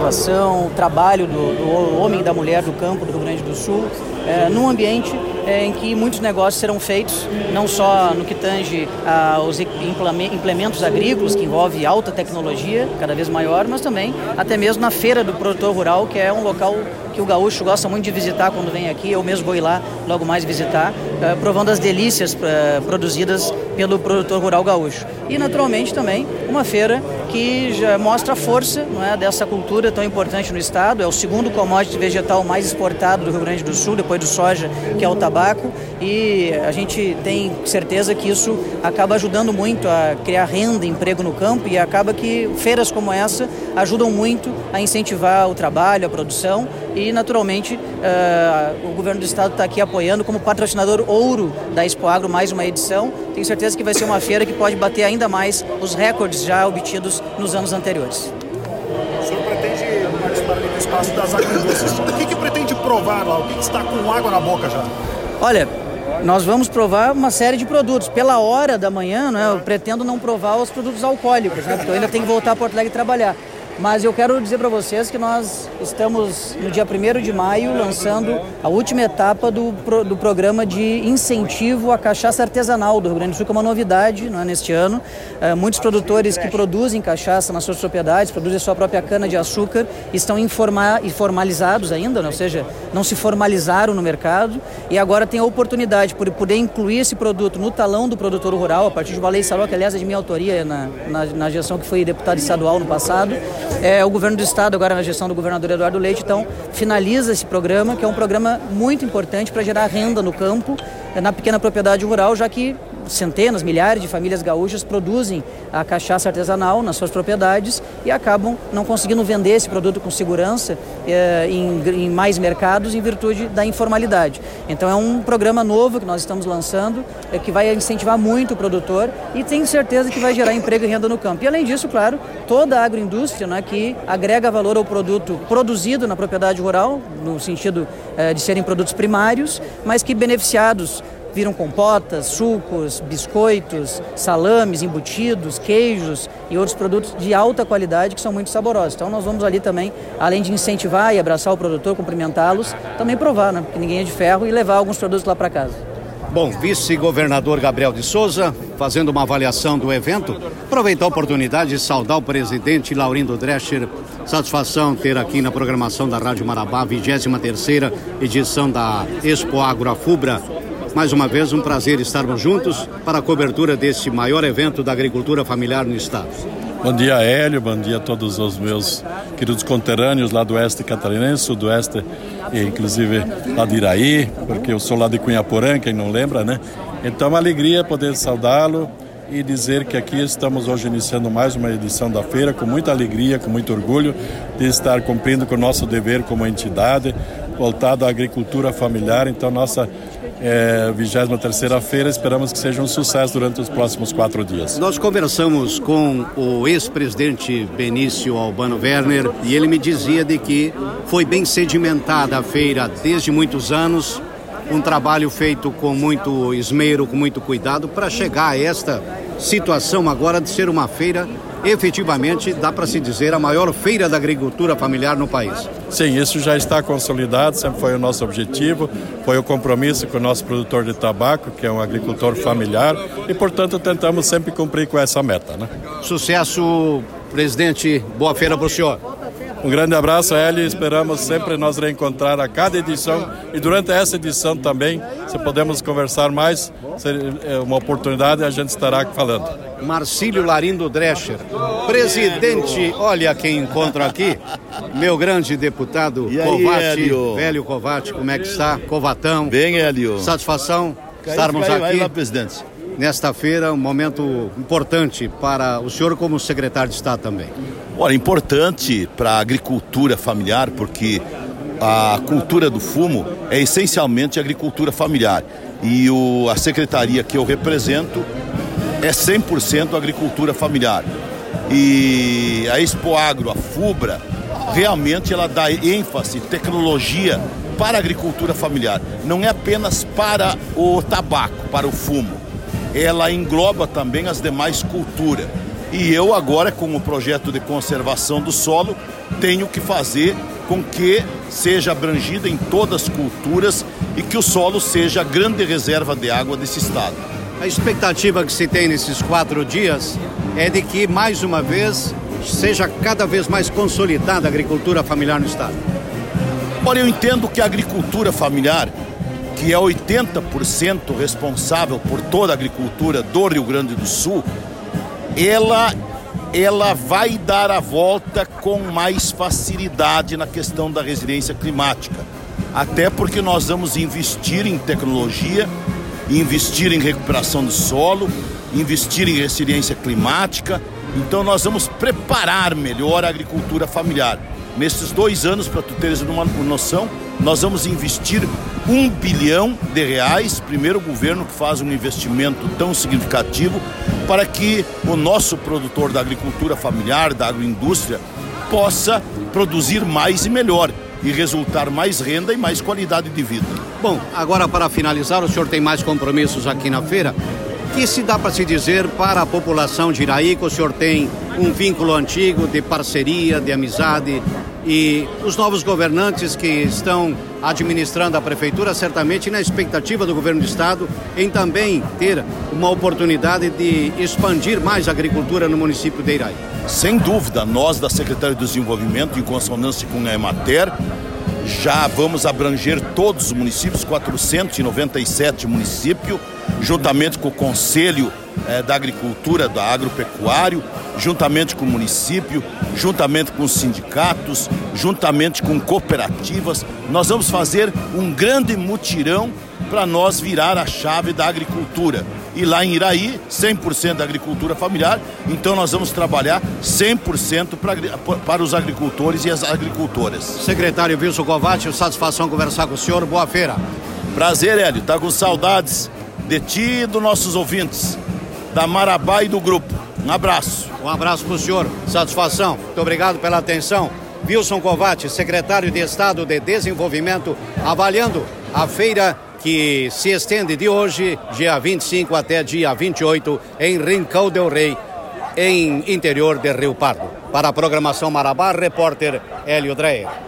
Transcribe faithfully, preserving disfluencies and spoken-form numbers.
inovação, trabalho do, do homem e da mulher do campo do Rio Grande do Sul, é, num ambiente é, em que muitos negócios serão feitos, não só no que tange aos implementos agrícolas, que envolve alta tecnologia, cada vez maior, mas também até mesmo na Feira do Produtor Rural, que é um local que o gaúcho gosta muito de visitar quando vem aqui. Eu mesmo vou ir lá logo mais visitar, uh, provando as delícias uh, produzidas pelo produtor rural gaúcho. E naturalmente também uma feira que já mostra a força, não é, dessa cultura tão importante no estado. É o segundo commodity vegetal mais exportado do Rio Grande do Sul, depois do soja, que é o tabaco, e a gente tem certeza que isso acaba ajudando muito a criar renda, emprego no campo, e acaba que feiras como essa ajudam muito a incentivar o trabalho, a produção. E, naturalmente, uh, o governo do estado está aqui apoiando como patrocinador ouro da Expoagro mais uma edição. Tenho certeza que vai ser uma feira que pode bater ainda mais os recordes já obtidos nos anos anteriores. O senhor pretende participar ali do espaço das agroindústrias. O que, que pretende provar lá? O que, que está com água na boca já? Olha, nós vamos provar uma série de produtos. Pela hora da manhã, né, eu pretendo não provar os produtos alcoólicos, né, porque eu ainda tenho que voltar a Porto Alegre trabalhar. Mas eu quero dizer para vocês que nós estamos, no dia primeiro de maio, lançando a última etapa do, do programa de incentivo à cachaça artesanal do Rio Grande do Sul, que é uma novidade, não é, neste ano. É, muitos produtores que produzem cachaça nas suas propriedades, produzem a sua própria cana-de-açúcar, estão informa, informalizados ainda, né? Ou seja, não se formalizaram no mercado, e agora tem a oportunidade por poder incluir esse produto no talão do produtor rural, a partir de uma lei Saró, que aliás é de minha autoria na, na, na gestão que fui deputado estadual no passado. É, o governo do estado, agora na gestão do governador Eduardo Leite, então finaliza esse programa, que é um programa muito importante para gerar renda no campo, na pequena propriedade rural, já que centenas, milhares de famílias gaúchas produzem a cachaça artesanal nas suas propriedades e acabam não conseguindo vender esse produto com segurança eh, em, em mais mercados em virtude da informalidade. Então é um programa novo que nós estamos lançando, eh, que vai incentivar muito o produtor e tenho certeza que vai gerar emprego e renda no campo. E além disso, claro, toda a agroindústria, né, que agrega valor ao produto produzido na propriedade rural, no sentido eh, de serem produtos primários, mas que beneficiados viram compotas, sucos, biscoitos, salames, embutidos, queijos e outros produtos de alta qualidade que são muito saborosos. Então nós vamos ali também, além de incentivar e abraçar o produtor, cumprimentá-los, também provar, né? Porque ninguém é de ferro, e levar alguns produtos lá para casa. Bom, vice-governador Gabriel de Souza, fazendo uma avaliação do evento, aproveitar a oportunidade de saudar o presidente Laurindo Drescher. Satisfação ter aqui na programação da Rádio Marabá, vigésima terceira edição da Expoagro Afubra. Mais uma vez, um prazer estarmos juntos para a cobertura deste maior evento da agricultura familiar no estado. Bom dia, Hélio, bom dia a todos os meus queridos conterrâneos lá do oeste catarinense, sudoeste, e inclusive lá de Iraí, porque eu sou lá de Cunhaporã, quem não lembra, né? Então, uma alegria poder saudá-lo e dizer que aqui estamos hoje iniciando mais uma edição da feira, com muita alegria, com muito orgulho de estar cumprindo com o nosso dever como entidade, voltado à agricultura familiar. Então, nossa É, vigésima terceira feira, esperamos que seja um sucesso durante os próximos quatro dias. Nós conversamos com o ex-presidente Benício Albano Werner e ele me dizia de que foi bem sedimentada a feira desde muitos anos, um trabalho feito com muito esmero, com muito cuidado, para chegar a esta situação agora de ser uma feira, efetivamente, dá para se dizer, a maior feira da agricultura familiar no país. Sim, isso já está consolidado, sempre foi o nosso objetivo, foi o compromisso com o nosso produtor de tabaco, que é um agricultor familiar, e, portanto, tentamos sempre cumprir com essa meta, né? Sucesso, presidente, boa feira para o senhor. Um grande abraço, Hélio, esperamos sempre nos reencontrar a cada edição e durante essa edição também, se podemos conversar mais, é uma oportunidade, a gente estará falando. Marcílio Laurindo Drescher, presidente, olha quem encontro aqui, meu grande deputado Covatti, velho Covatti, como é que está? Covatão. Bem, Hélio. Satisfação estarmos caiu, aqui. Lá, presidente. Nesta feira, um momento importante para o senhor como secretário de Estado também. Olha, importante para a agricultura familiar, porque a cultura do fumo é essencialmente agricultura familiar. E o, a secretaria que eu represento é cem por cento agricultura familiar. E a Expoagro, a Fubra, realmente ela dá ênfase, tecnologia para a agricultura familiar. Não é apenas para o tabaco, para o fumo. Ela engloba também as demais culturas. E eu agora, com o projeto de conservação do solo, tenho que fazer com que seja abrangida em todas as culturas e que o solo seja a grande reserva de água desse estado. A expectativa que se tem nesses quatro dias é de que, mais uma vez, seja cada vez mais consolidada a agricultura familiar no estado. Olha, eu entendo que a agricultura familiar, que é oitenta por cento responsável por toda a agricultura do Rio Grande do Sul, ela, ela vai dar a volta com mais facilidade na questão da resiliência climática. Até porque nós vamos investir em tecnologia, investir em recuperação do solo, investir em resiliência climática. Então nós vamos preparar melhor a agricultura familiar. Nesses dois anos, para tu teres uma noção, nós vamos investir um bilhão de reais, primeiro governo que faz um investimento tão significativo para que o nosso produtor da agricultura familiar, da agroindústria, possa produzir mais e melhor e resultar mais renda e mais qualidade de vida. Bom, agora para finalizar, o senhor tem mais compromissos aqui na feira. Que se dá para se dizer para a população de Iraí que o senhor tem um vínculo antigo de parceria, de amizade, e os novos governantes que estão administrando a prefeitura certamente na expectativa do governo do estado em também ter uma oportunidade de expandir mais a agricultura no município de Iraí. Sem dúvida, nós da Secretaria do Desenvolvimento, em consonância com a Emater, já vamos abranger todos os municípios, quatrocentos e noventa e sete municípios, juntamente com o Conselho eh, da Agricultura, da Agropecuário, juntamente com o município, juntamente com os sindicatos, juntamente com cooperativas. Nós vamos fazer um grande mutirão para nós virar a chave da agricultura. E lá em Iraí, cem por cento da agricultura familiar, então nós vamos trabalhar cem por cento para, para os agricultores e as agricultoras. Secretário Wilson Kovács, satisfação conversar com o senhor, boa feira. Prazer, Hélio, tá com saudades de ti e dos nossos ouvintes, da Marabá e do grupo. Um abraço. Um abraço para o senhor, satisfação, muito obrigado pela atenção. Wilson Kovács, secretário de Estado de Desenvolvimento, avaliando a feira que se estende de hoje, dia vinte e cinco até dia vinte e oito, em Rincão del Rei, em interior de Rio Pardo. Para a programação Marabá, repórter Hélio Dreyer.